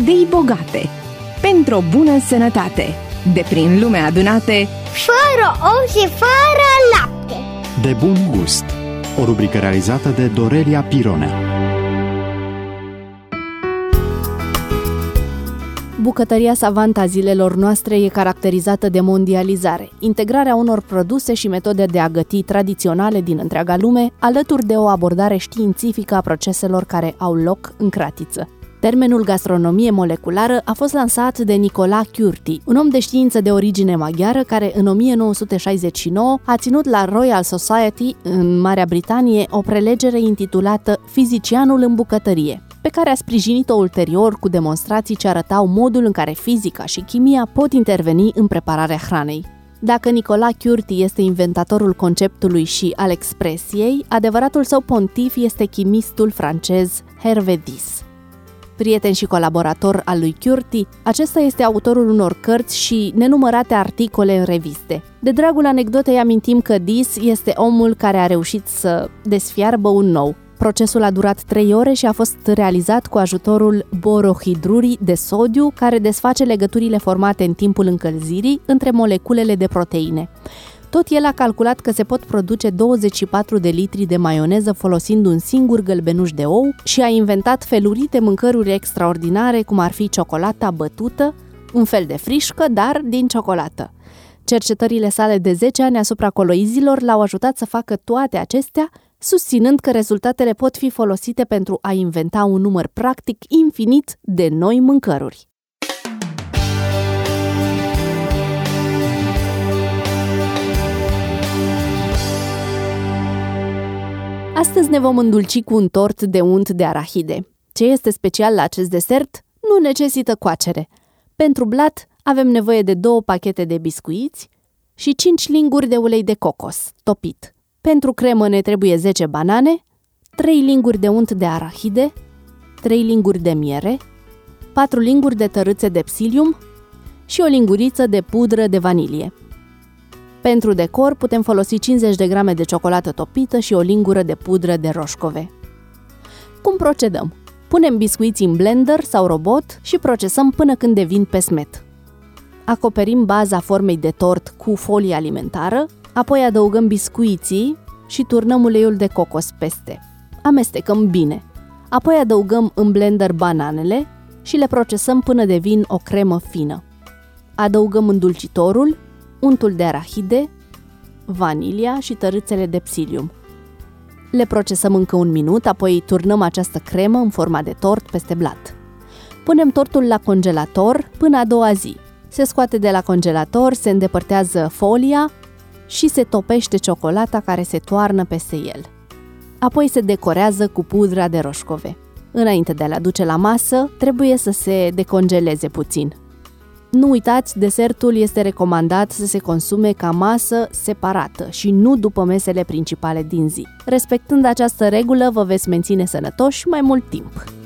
idei bogate, pentru o bună sănătate, de prin lume adunate, fără ou și fără lapte. De bun gust. O rubrică realizată de Dorelia Pironea. Bucătăria savantă a zilelor noastre e caracterizată de mondializare, integrarea unor produse și metode de a găti tradiționale din întreaga lume, alături de o abordare științifică a proceselor care au loc în cratiță. Termenul gastronomie moleculară a fost lansat de Nicola Curti, un om de știință de origine maghiară care în 1969 a ținut la Royal Society în Marea Britanie o prelegere intitulată Fizicianul în bucătărie, pe care a sprijinit-o ulterior cu demonstrații ce arătau modul în care fizica și chimia pot interveni în prepararea hranei. Dacă Nicola Curti este inventatorul conceptului și al expresiei, adevăratul său pontif este chimistul francez Hervé Diess. Prieten și colaborator al lui Curti, acesta este autorul unor cărți și nenumărate articole în reviste. De dragul anecdotei amintim că Diess este omul care a reușit să desfiarbă un nou. Procesul a durat 3 ore și a fost realizat cu ajutorul borohidrurii de sodiu, care desface legăturile formate în timpul încălzirii între moleculele de proteine. Tot el a calculat că se pot produce 24 de litri de maioneză folosind un singur gălbenuș de ou și a inventat felurite mâncăruri extraordinare, cum ar fi ciocolata bătută, un fel de frișcă, dar din ciocolată. Cercetările sale de 10 ani asupra coloizilor l-au ajutat să facă toate acestea, susținând că rezultatele pot fi folosite pentru a inventa un număr practic infinit de noi mâncăruri. Astăzi ne vom îndulci cu un tort de unt de arahide. Ce este special la acest desert? Nu necesită coacere. Pentru blat avem nevoie de 2 pachete de biscuiți și 5 linguri de ulei de cocos, topit. Pentru cremă ne trebuie 10 banane, 3 linguri de unt de arahide, 3 linguri de miere, 4 linguri de tărâțe de psyllium și o linguriță de pudră de vanilie. Pentru decor putem folosi 50 de grame de ciocolată topită și o lingură de pudră de roșcove. Cum procedăm? Punem biscuiții în blender sau robot și procesăm până când devin pesmet. Acoperim baza formei de tort cu folie alimentară, apoi adăugăm biscuiții și turnăm uleiul de cocos peste. Amestecăm bine. Apoi adăugăm în blender bananele și le procesăm până devin o cremă fină. Adăugăm îndulcitorul, untul de arahide, vanilia și tărâțele de psyllium. Le procesăm încă 1 minut, apoi turnăm această cremă în forma de tort peste blat. Punem tortul la congelator până a doua zi. Se scoate de la congelator, se îndepărtează folia și se topește ciocolata care se toarnă peste el. Apoi se decorează cu pudra de roșcove. Înainte de a-l aduce la masă, trebuie să se decongeleze puțin. Nu uitați, desertul este recomandat să se consume ca masă separată și nu după mesele principale din zi. Respectând această regulă, vă veți menține sănătoși mai mult timp.